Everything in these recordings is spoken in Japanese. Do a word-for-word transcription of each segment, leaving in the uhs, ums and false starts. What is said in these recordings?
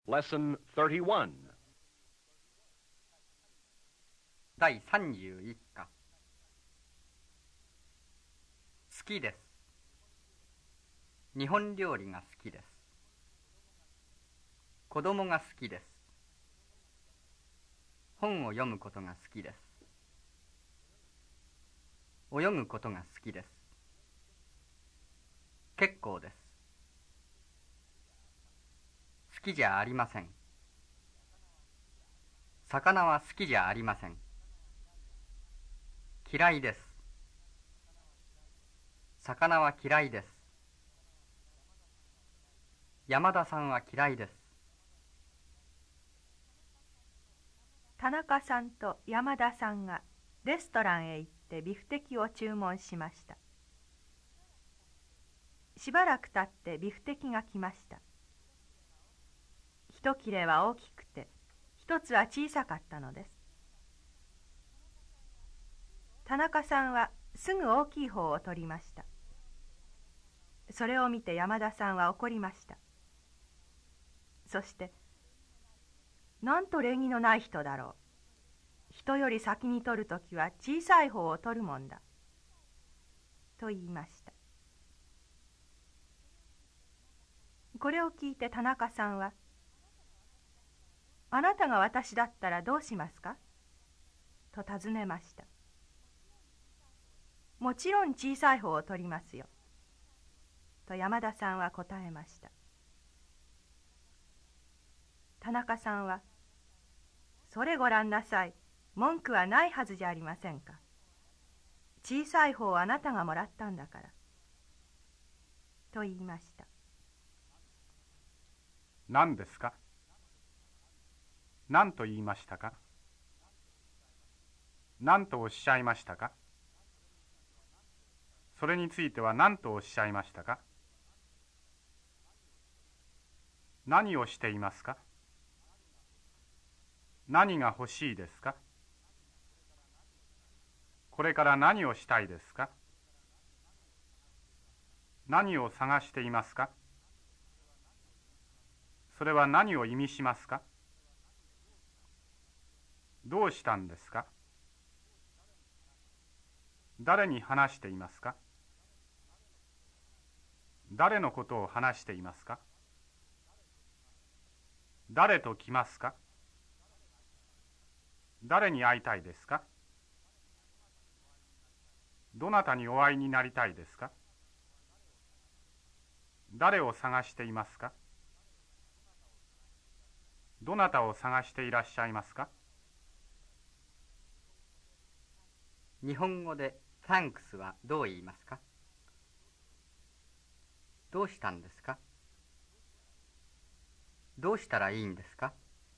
Lesson thirty-one. 第さんじゅういっ課。好きです。日本料理が好きです。子供が好きです。本を読むことが好きです。泳ぐことが好きです。結構です。好きじゃありません。魚は好きじゃありません。嫌いです。魚は嫌いです。山田さんは嫌いです。 田中さんと山田さんがレストランへ行ってビフテキを注文しました。しばらく経ってビフテキが来ました。一切れは大きくて、一つは小さかったのです。田中さんはすぐ大きい方を取りました。それを見て山田さんは怒りました。そして、なんと礼儀のない人だろう。人より先に取るときは小さい方を取るもんだ。と言いました。これを聞いて田中さんは、あなたが私だったらどうしますかと尋ねました。もちろん小さい方を取りますよ。と山田さんは答えました。田中さんは、それごらんなさい。文句はないはずじゃありませんか。小さい方をあなたがもらったんだから。と言いました。 何ですか？何と言いましたか？何とおっしゃいましたか？それについては何とおっしゃいましたか？何をしていますか？何が欲しいですか？これから何をしたいですか？何を探していますか？それは何を意味しますか？どうしたんですか？誰に話していますか？誰のことを話していますか？誰と来ますか？誰に会いたいですか？どなたにお会いになりたいですか？誰を探していますか？どなたを探していらっしゃいますか？ 日本語でサンクスはどう言いますか？どうしたんですか？どうしたらいいんですか？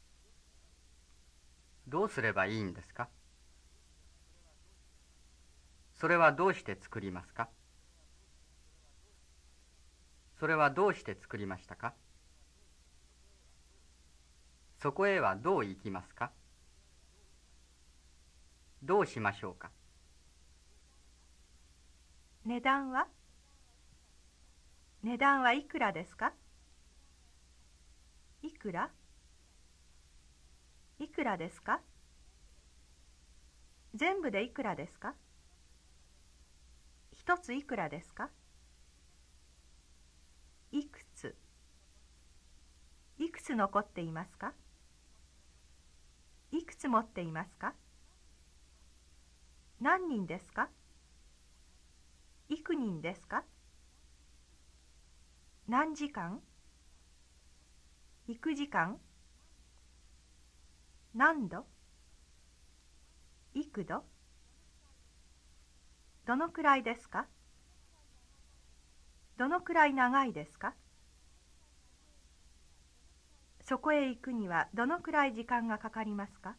どうすればいいんですか？それはどうして作りますか？それはどうして作りましたか？そこへはどう行きますか？どうしましょうか？ 値段は値段はいくらですか？いくらいくらですか？全部でいくらですか？一ついくらですか？いくついくつ残っていますか？いくつ持っていますか？何人ですか？幾人ですか？何時間幾時間何度幾度どのくらいですか？どのくらい長いですか？そこへ行くにはどのくらい時間がかかりますか？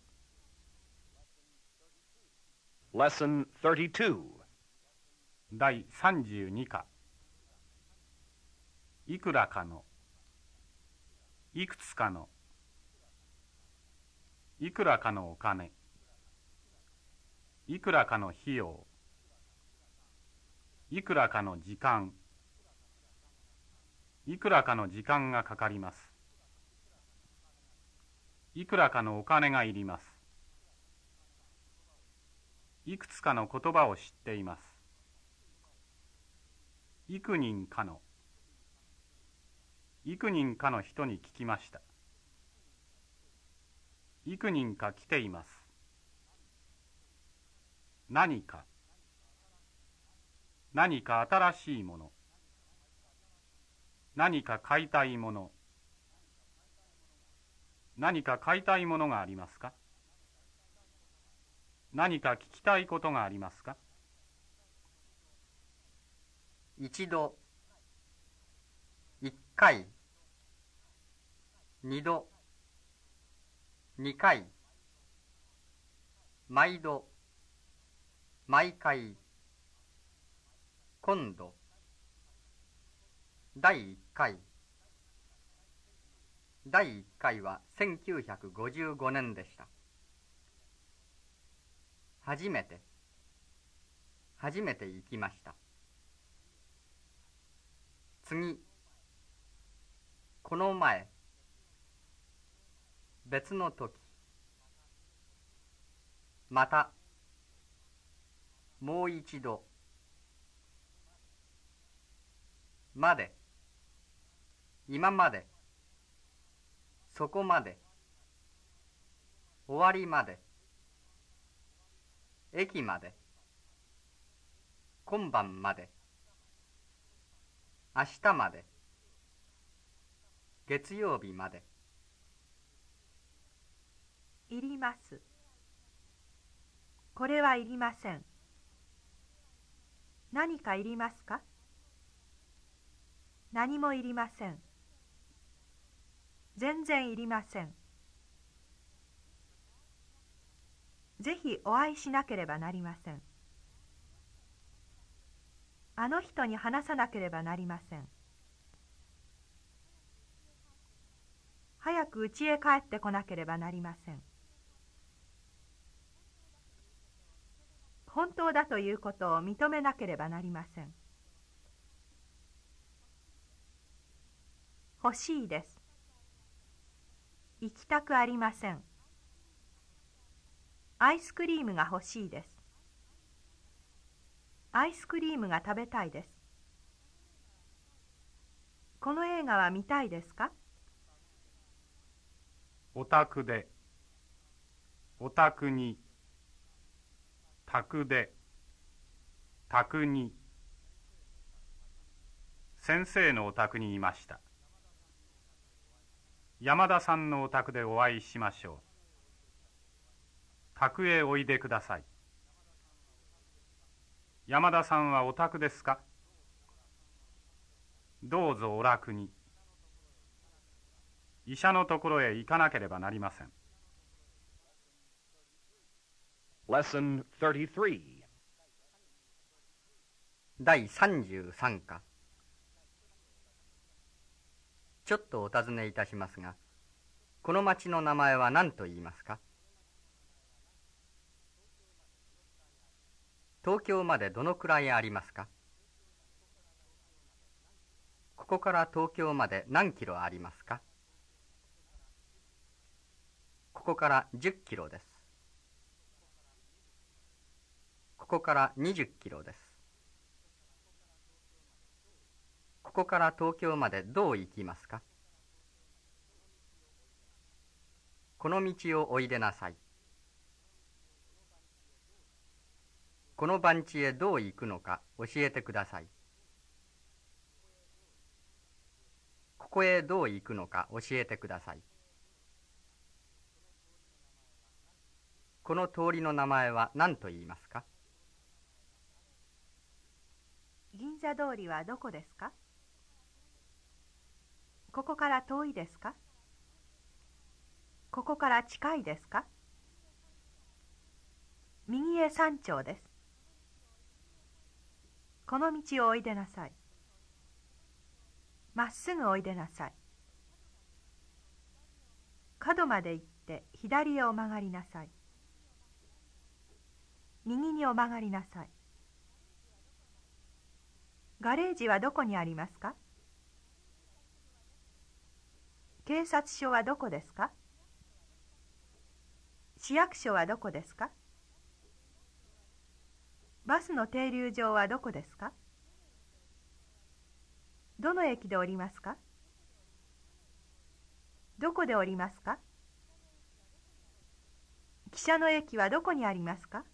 Lesson thirty-two. 第さんじゅうに課。いくらかの、いくつかの、いくらかのお金、いくらかの費用、いくらかの時間、いくらかの時間がかかります。 いくらかのお金がいります。いくつかの言葉を知っています。幾人かの。幾人かの人に聞きました。幾人か来ています。何か。何か新しいもの。何か買いたいもの。何か買いたいものがありますか？何か聞きたいことがありますか？ 一度、一回、二度、二回、毎度、毎回、今度、第一回。第一回はせんきゅうひゃくごじゅうごねんでした。初めて、初めて行きました。次、この前、別の時、また、もう一度、まで、今まで、そこまで、終わりまで、駅まで、今晩まで、明日まで、月曜日まで。 いります。これはいりません。何かいりますか？何もいりません。全然いりません。ぜひお会いしなければなりません。あの人に話さなければなりません。早く家へ帰ってこなければなりません。本当だということを認めなければなりません。欲しいです。行きたくありません。アイスクリームが欲しいです。アイスクリームが食べたいです。この映画は見たいですか？ お宅で、お宅に、宅で、宅に。先生のお宅にいました。山田さんのお宅でお会いしましょう。宅へおいでください。山田さんはお宅ですか？どうぞお楽に。医者のところへ行かなければなりません。 Lesson thirty-three. 第さんじゅうさん課。ちょっとお尋ねいたしますが、この町の名前は何と言いますか？東京までどのくらいありますか？ここから東京まで何キロありますか？ここからじゅっキロです。ここからにじゅっキロです。ここから東京までどう行きますか？この道をおいでなさい。この番地へどう行くのか教えてください。ここへどう行くのか教えてください。この通りの名前は何と言いますか？ 銀座通りはどこですか？ここから遠いですか？ここから近いですか？右へ三丁です。この道をおいでなさい。まっすぐおいでなさい。角まで行って左へお曲がりなさい。右にお曲がりなさい。ガレージはどこにありますか？警察署はどこですか？ 市役所はどこですか？バスの停留場はどこですか？どの駅で降りますか？どこで降りますか？汽車の駅はどこにありますか？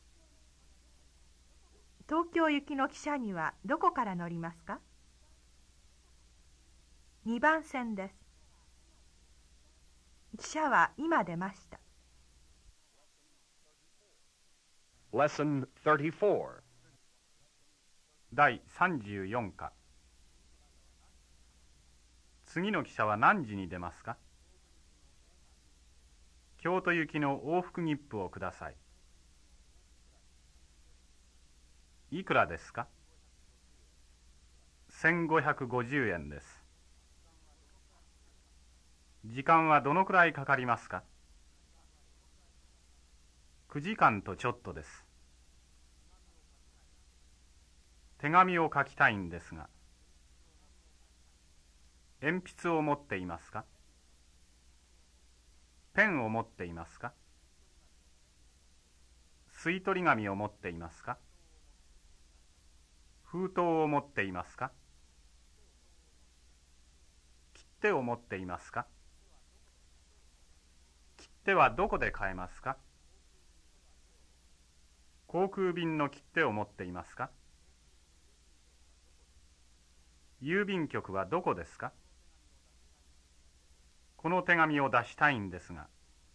東京行きの汽車にはどこから乗りますか？にばん線です。汽車は今出ました。 Lesson thirty-four. 第さんじゅうよん課。次の汽車は何時に出ますか？京都行きの往復切符をください。いくらですか？せんごひゃくごじゅうえんです。時間はどのくらいかかりますか？くじかんとちょっとです。手紙を書きたいんですが、鉛筆を持っていますか？ペンを持っていますか？吸い取り紙を持っていますか？封筒を持っていますか？切手を持っていますか？切手はどこで買えますか？航空便の切手を持っていますか？郵便局はどこですか？この手紙を出したいんですが。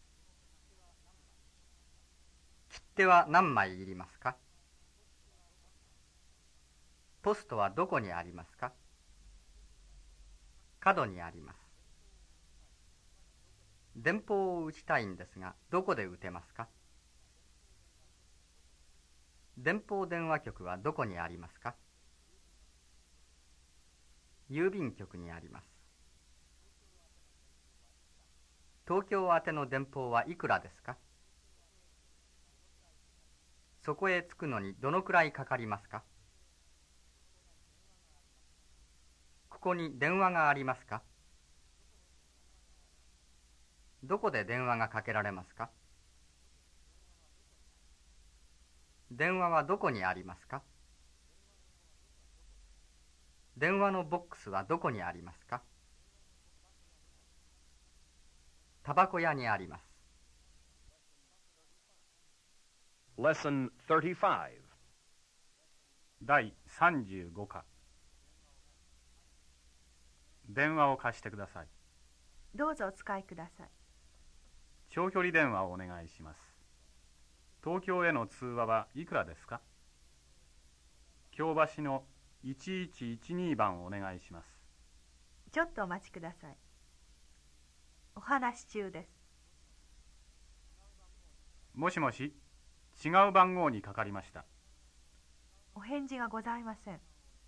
切手は何枚いりますか？ポストはどこにありますか？角にあります。電報を打ちたいんですが、どこで打てますか？電報電話局はどこにありますか？郵便局にあります。東京宛ての電報はいくらですか？そこへ着くのにどのくらいかかりますか？ここに電話がありますか？どこで電話がかけられますか？電話はどこにありますか？電話のボックスはどこにありますか？タバコ屋にあります。 Lesson thirty-five. 第さんじゅうご課。電話を貸してください。 どうぞお使いください。 長距離電話をお願いします。東京への通話はいくらですか？京橋のいちいちいちに番をお願いします。 ちょっとお待ちください。お話し中です。 もしもし、違う番号にかかりました。 お返事がございません。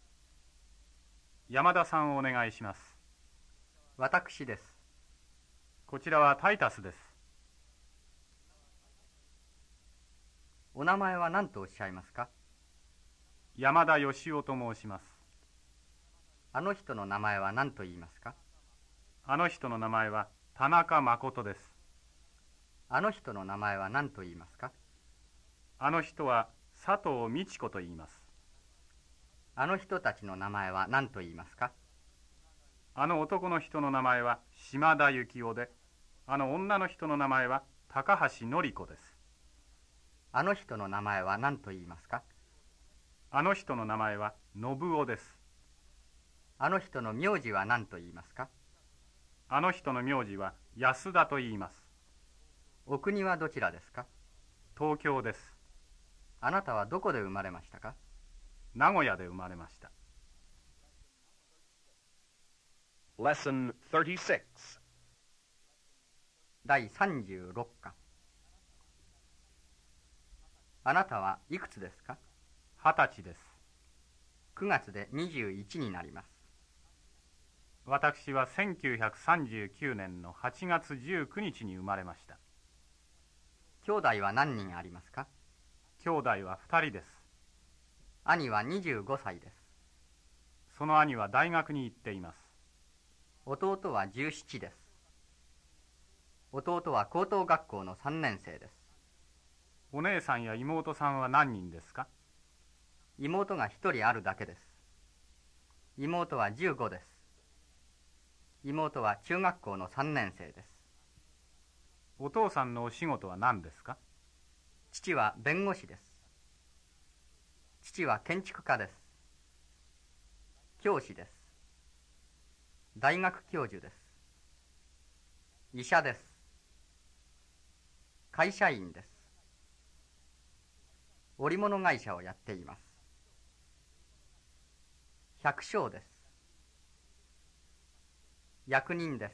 山田さんをお願いします。 私です。 こちらはタイタスです。 お名前は何とおっしゃいますか？ 山田義夫と申します。 あの人の名前は何と言いますか？ あの人の名前は田中誠です。 あの人の名前は何と言いますか？ あの人は佐藤美智子と言います。 あの人たちの名前は何と言いますか？ あの男の人の名前は島田幸夫で、あの女の人の名前は高橋典子です。 あの人の名前は何と言いますか？ あの人の名前は信夫です。 あの人の名字は何と言いますか？ あの人の名字は安田と言います。 お国はどちらですか？ 東京です。 あなたはどこで生まれましたか？ 名古屋で生まれました。 Lesson thirty-six. 第さんじゅうろっ課。あなたはいくつですか？ 二十歳です。 くがつでにじゅういちになります。 私はせんきゅうひゃくさんじゅうきゅうねんのはちがつじゅうくにちに生まれました。 兄弟は何人ありますか？ 兄弟は二人です。 兄はにじゅうごさいです。 その兄は大学に行っています。 弟はじゅうななです。 弟は高等学校のさんねん生です。 お姉さんや妹さんは何人ですか？ 妹が一人あるだけです。妹はじゅうごです。妹は中学校のさんねん生です。 お父さんのお仕事は何ですか？ 父は弁護士です。父は建築家です。教師です。大学教授です。医者です。会社員です。織物会社をやっています。百姓です。役人です。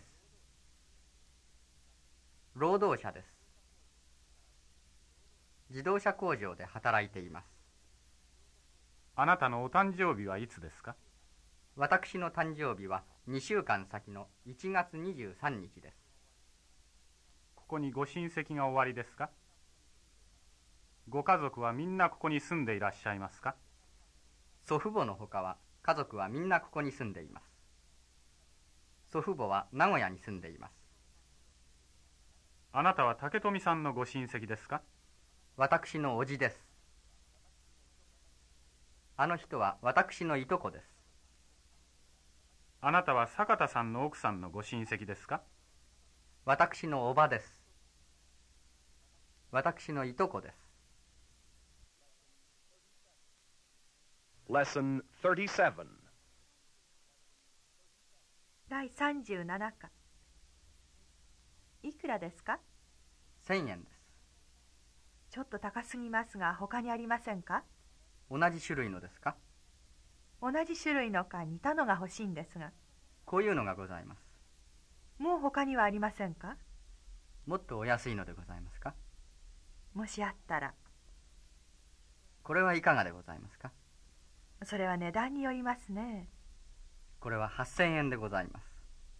労働者です。自動車工場で働いています。 あなたのお誕生日はいつですか？ 私の誕生日はにしゅうかん先のいちがつにじゅうさんにちです。 ここにご親戚がおありですか？ご家族はみんなここに住んでいらっしゃいますか？ 祖父母のほかは家族はみんなここに住んでいます。祖父母は名古屋に住んでいます。 あなたは竹富さんのご親戚ですか？ 私の叔父です。あの人は私のいとこです。 あなたは坂田さんの奥さんのご親戚ですか？ 私の叔母です。私のいとこです。 Lesson thirty-seven. 第さんじゅうなな課。いくらですか？ せんえんです。 ちょっと高すぎますが、他にありませんか？ 同じ種類のですか？ 同じ種類のか似たのが欲しいんですが。 こういうのがございます。 もう他にはありませんか？ もっとお安いのでございますか？ もしあったら。 これはいかがでございますか？ それは値段によりますね。 これははっせんえんでございます。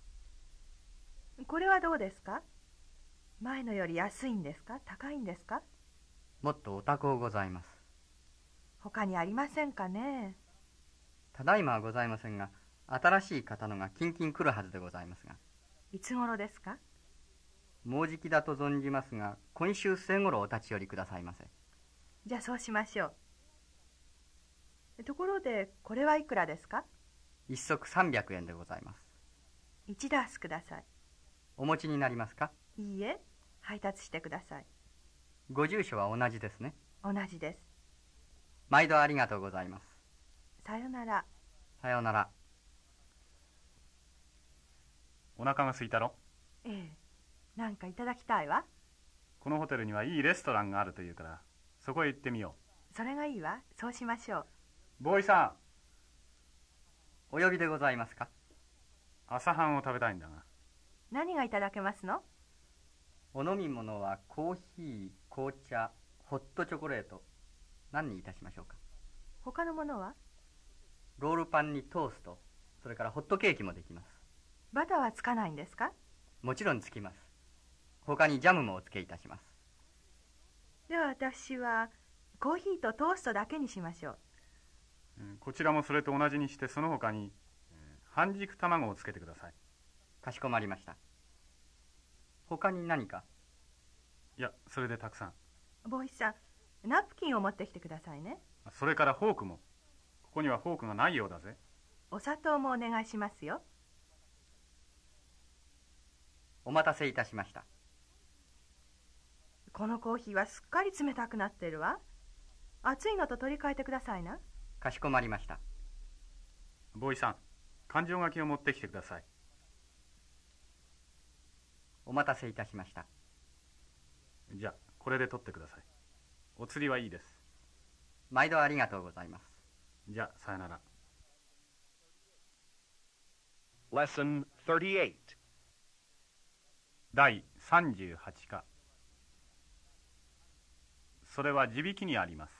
これはどうですか？前のより安いんですか？高いんですか？ もっとお高うございます。 他にありませんかね？ ただいまはございませんが、新しい型のがキンキン来るはずでございますが。 いつ頃ですか？ もうじきだと存じますが、今週末頃お立ち寄りくださいませ。 じゃあそうしましょう。ところでこれはいくらですか？ 一足さんびゃくえんでございます。 一ダースください。 お持ちになりますか？ いいえ、配達してください。 ご住所は同じですね。 同じです。 毎度ありがとうございます。 さよなら。 さようなら。 お腹が空いたろ？ ええ、なんかいただきたいわ。 このホテルにはいいレストランがあるというからそこへ行ってみよそれがいいわ。そうしましょう。 う。ボーイさん、 お呼びでございますか？ 朝飯を食べたいんだが。 何がいただけますの？ お飲み物はコーヒー、紅茶、ホットチョコレート。何にいたしましょうか？ 他のものは？ ロールパンにトースト、それからホットケーキもできます。 バターはつかないんですか？ もちろんつきます。他にジャムもお付けいたします。 では私はコーヒーとトーストだけにしましょう。 うん、こちらもそれと同じにしてその他に、えー半熟卵をつけてください。 かしこまりました。他に何か？ いや、それでたくさん。 ボーイさん、ナプキンを持ってきてくださいね。 それからフォークも。ここにはフォークがないようだぜ。 お砂糖もお願いしますよ。 お待たせいたしました。 このコーヒーはすっかり冷たくなってるわ。熱いのと取り替えてくださいな。 かしこまりました。 ボーイさん、勘定書きを持ってきてください。 お待たせいたしました。 じゃあこれで取ってください。お釣りはいいです。 毎度ありがとうございます。 じゃあさよなら。 Lesson thirty-eight. 第さんじゅうはち課。それは地引きにあります。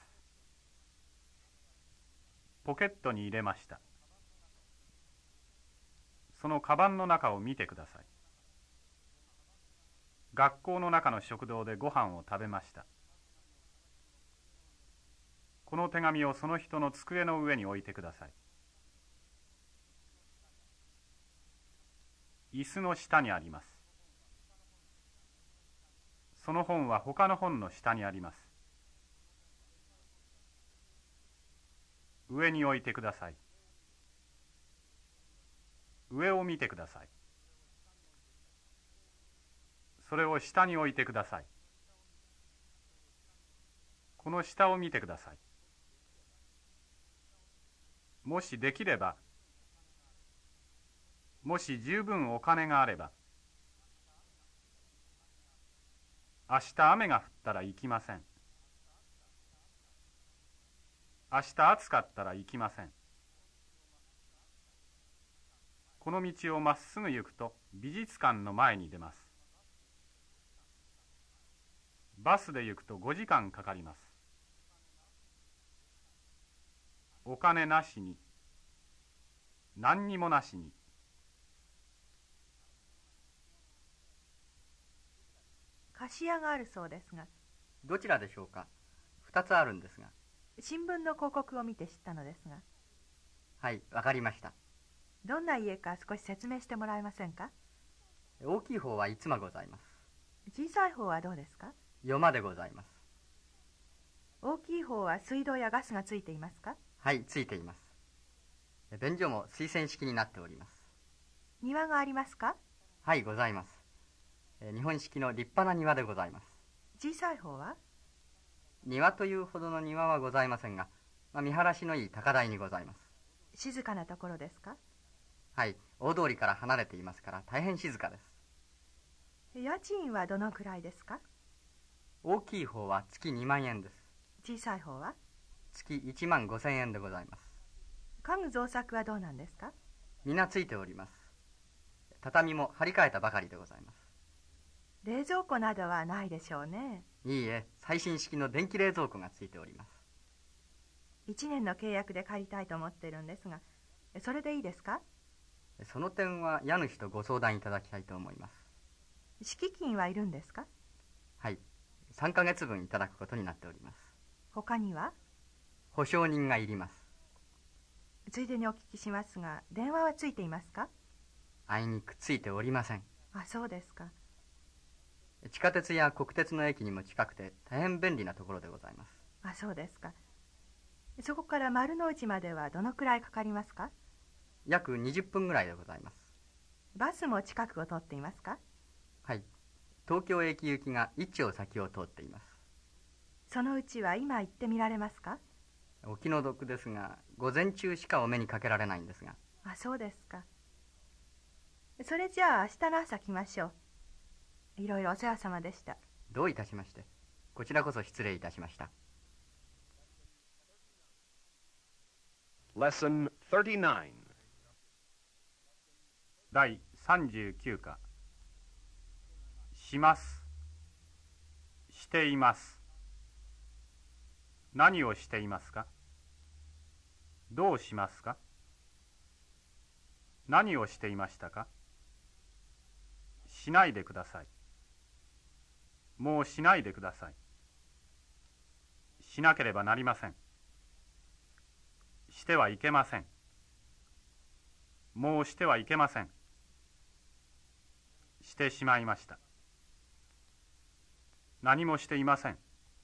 ポケットに入れました。そのカバンの中を見てください。学校の中の食堂でご飯を食べました。この手紙をその人の机の上に置いてください。椅子の下にあります。 その本は他の本の下にあります。上に置いてください。上を見てください。それを下に置いてください。この下を見てください。もしできれば、もし十分お金があれば、明日雨が降ったら行きません。明日暑かったら行きません。この道をまっすぐ行くと美術館の前に出ます。バスで行くとごじかんかかります。お金なしに、何にもなしに。 菓子屋があるそうですが。 どちらでしょうか。二つあるんですが。 新聞の広告を見て知ったのですが。 はい、わかりました。 どんな家か少し説明してもらえませんか。 大きい方はいつまございます。 小さい方はどうですか。 よまでございます。 大きい方は水道やガスがついていますか。 はい、ついています。便所も水洗式になっております。 庭がありますか。 はい、ございます。日本式の立派な庭でございます。 小さい方は。 庭というほどの庭はございませんが、まあ、見晴らしのいい高台にございます。 静かなところですか。 はい、大通りから離れていますから大変静かです。 家賃はどのくらいですか。 大きい方は月にまんえんです。 小さい方は。 月いちまんごせんえんでございます。 家具造作はどうなんですか。 皆ついております。畳も張り替えたばかりでございます。 冷蔵庫などはないでしょうね。 いいえ、最新式の電気冷蔵庫がついております。 一年の契約で借りたいと思っているんですが、それでいいですか。 その点は家主とご相談いただきたいと思います。 敷金はいるんですか。 はい、さんかげつぶんいただくことになっております。 他には。 保証人がいります。 ついでにお聞きしますが、電話はついていますか。 あいにくついておりません。 あ、そうですか。 地下鉄や国鉄の駅にも近くて大変便利なところでございます。 あ、そうですか。そこから丸の内まではどのくらいかかりますか。 約にじゅっぷんぐらいでございます。 バスも近くを通っていますか。 はい、東京駅行きが一丁先を通っています。 そのうちは今行ってみられますか。 お気の毒ですが、午前中しかお目にかけられないんですが。 あ、そうですか。それじゃあ明日の朝来ましょう。いろいろお世話様でした。 どういたしまして。こちらこそ失礼いたしました。 Lesson thirty-nine. 第さんじゅうきゅう課。します。しています。何をしていますか。どうしますか。何をしていましたか。しないでください。もうしないでください。しなければなりません。してはいけません。もうしてはいけません。してしまいました。何もしていません。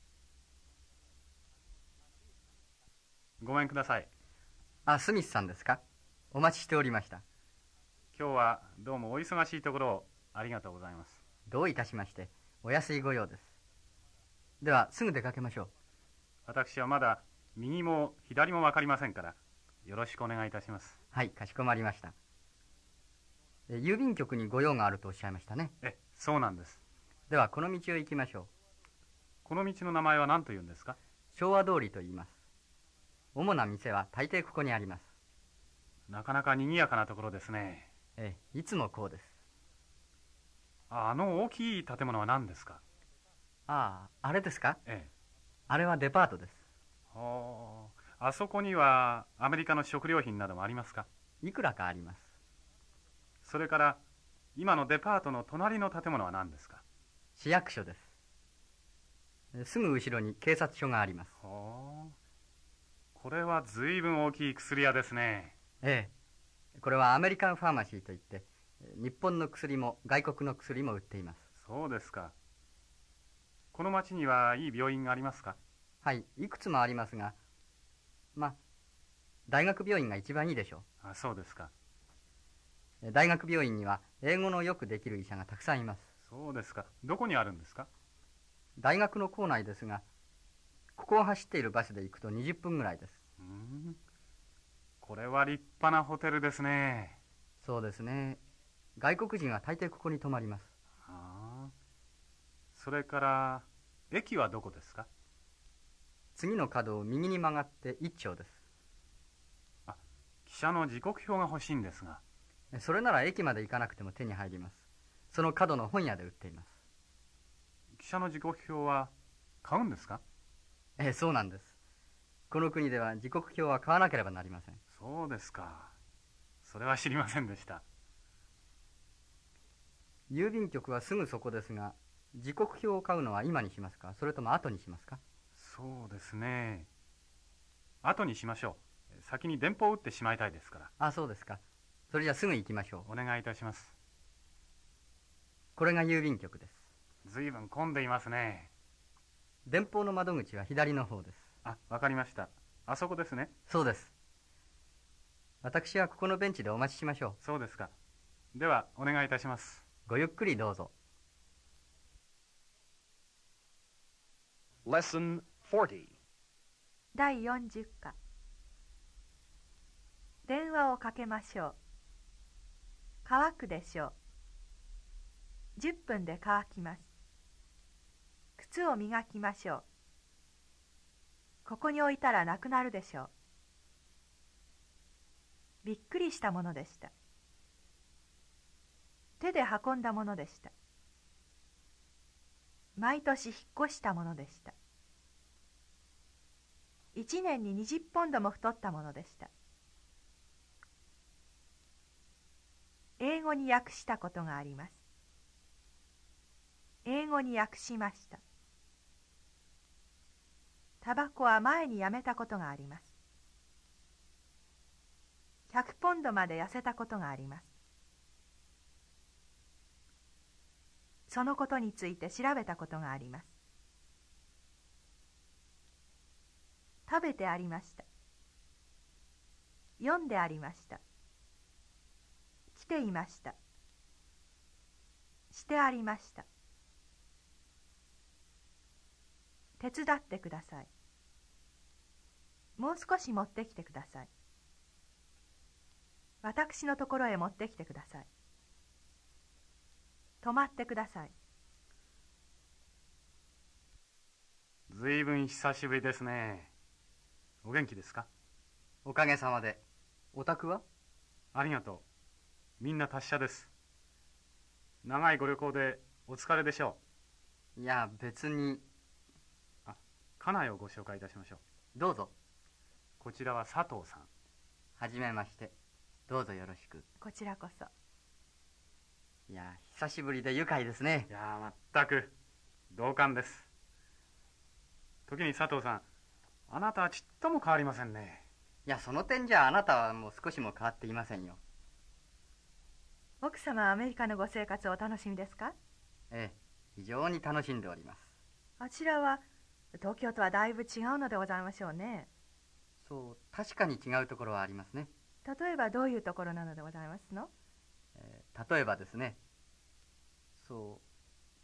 ごめんください。 あ、スミスさんですか。お待ちしておりました。 今日はどうもお忙しいところをありがとうございます。 どういたしまして。お安いご用です。ではすぐ出かけましょう。 私はまだ右も左も分かりませんからよろしくお願いいたします。 はい、かしこまりました。え郵便局にご用があるとおっしゃいましたね。 え、そうなんです。 ではこの道を行きましょう。 この道の名前は何というんですか。 昭和通りと言います。主な店は大抵ここにあります。 なかなか賑やかなところですね。 ええ、いつもこうです。 あの大きい建物は何ですか。 ああ、あれですか。 ええ、 あれはデパートです。 ああ、あそこにはアメリカの食料品などもありますか。 いくらかあります。 それから今のデパートの隣の建物は何ですか。 市役所です。すぐ後ろに警察署があります。 はあ、これは随分大きい薬屋ですね。 ええ、これはアメリカンファーマシーといって日本の薬も外国の薬も売っています。 そうですか。 この町にはいい病院がありますか？ はい、いくつもありますが、まあ、大学病院が一番いいでしょあ、そうですか。 う。大学病院には英語のよくできる医者がたくさんいます。 そうですか。どこにあるんですか？ 大学の構内ですが、ここを走っているバスで行くとにじゅっぷんぐらいです。 うーん、これは立派なホテルですね。 そうですね。外国人は大抵ここに泊まります。 ああ。それから駅はどこですか？ 次の角を右に曲がって一丁です。 あ、汽車の時刻表が欲しいんですが。 それなら駅まで行かなくても手に入ります。その角の本屋で売っています。 汽車の時刻表は買うんですか？ ええ、そうなんです。この国では時刻表は買わなければなりません。 そうですか。それは知りませんでした。 郵便局はすぐそこですが、時刻表を買うのは今にしますか、それとも後にしますか？ そうですね。後にしましょう。先に電報を打ってしまいたいですから。 あ、そうですか。それじゃすぐ行きましょう。 お願いいたします。 これが郵便局です。 ずいぶん混んでいますね。 電報の窓口は左の方です。 あ、わかりました。あそこですね。 そうです。私はここのベンチでお待ちしましょそうですか。ではお願いいたします。 う。ごゆっくりどうぞ。 Lesson forty. 第よんじゅっ課。電話をかけましょう。乾くでしょう。じゅっぷんで乾きます。靴を磨きましょう。ここに置いたらなくなるでしょう。びっくりしたものでした。手で運んだものでした。毎年引っ越したものでした。一年ににじゅっポンドも太ったものでした。英語に訳したことがあります。英語に訳しました。タバコは前にやめたことがあります。ひゃくポンドまで痩せたことがあります。そのことについて調べたことがあります。食べてありました。読んでありました。来ていました。してありました。手伝ってください。もう少し持ってきてください。私のところへ持ってきてください。泊まってください。 ずいぶん久しぶりですね。お元気ですか？ おかげさまで。お宅は？ ありがとう。みんな達者です。長いご旅行でお疲れでしょいや、別に。 う。あ、家内をご紹介いたしましょう。 どうぞ。 こちらは佐藤さん。 はじめまして。どうぞよろしく。 こちらこそ。 いや、久しぶりで愉快ですね。 いやー、まったく同感です。時に佐藤さん、あなたはちっとも変わりませんね。 いや、その点じゃあなたはもう少しも変わっていませんよ。 奥様はアメリカのご生活をお楽しみですか？ ええ、非常に楽しんでおります。 あちらは東京とはだいぶ違うのでございましょうね。 そう、確かに違うところはありますね。 例えばどういうところなのでございますの？ えー例えばですね、そう、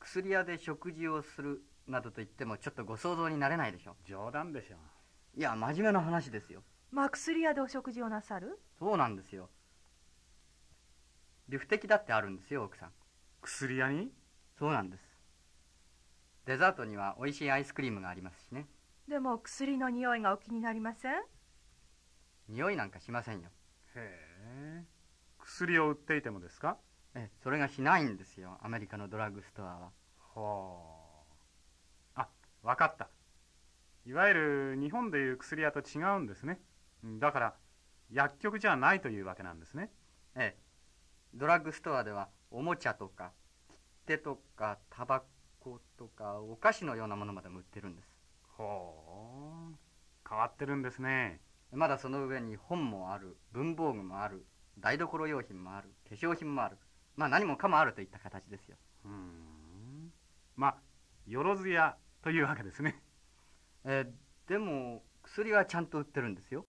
薬屋で食事をするなどと言ってもちょっとご想像になれないでしょ。 冗談でしょいや、真面目な話ですよ。 まあ薬屋でお食事をなさる？ そうなんですよ。ビュフテキだってあるんですよ、奥さん。 薬屋に？ そうなんです。デザートにはおいしいアイスクリームがありますしね。 でも薬の匂いがお気になりません？ 匂いなんかしませんよ。 へえ。薬を売っていてもですか？ ええ、それがしないんですよ、アメリカのドラッグストアは。 ほう。あ、わかった。いわゆる日本でいう薬屋と違うんですね。だから薬局じゃないというわけなんですね。 ええ、ドラッグストアではおもちゃとか切手とかタバコとかお菓子のようなものまでも売ってるんです。 ほう。変わってるんですね。 まだその上に本もある、文房具もある、台所用品もある、化粧品もある、まあ何もかもあるといった形ですよ。 うーん。まあよろずやというわけですね。 えーでも薬はちゃんと売ってるんですよ。